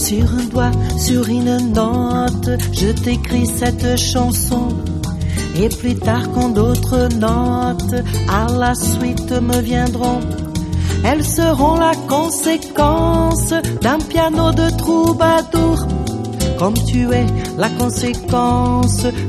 Sur un doigt, sur une note, je t'écris cette chanson. Et plus tard quand d'autres notes à la suite me viendront, elles seront la conséquence d'un piano de troubadour. Comme tu es la conséquence